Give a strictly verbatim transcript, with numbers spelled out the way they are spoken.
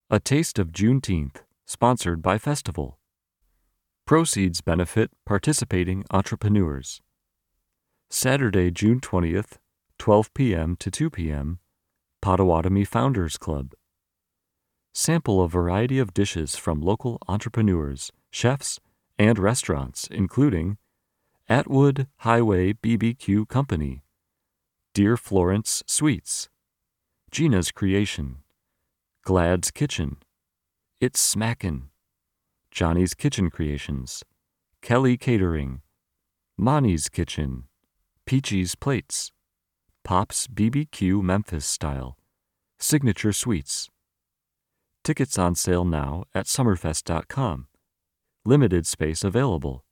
A Taste of Juneteenth, sponsored by Festival. Proceeds benefit participating entrepreneurs. Saturday, June twentieth, twelve p.m. to two p.m., Potawatomi Founders Club. Sample a variety of dishes from local entrepreneurs, chefs, and restaurants, including Atwood Highway B B Q Company, Dear Florence Sweets, Gina's Creation, Glad's Kitchen, It's Smackin', Johnny's Kitchen Creations, Kelly Catering, Monty's Kitchen, Peachy's Plates, Pop's B B Q Memphis Style, Signature Sweets. Tickets on sale now at summerfest dot com. Limited space available.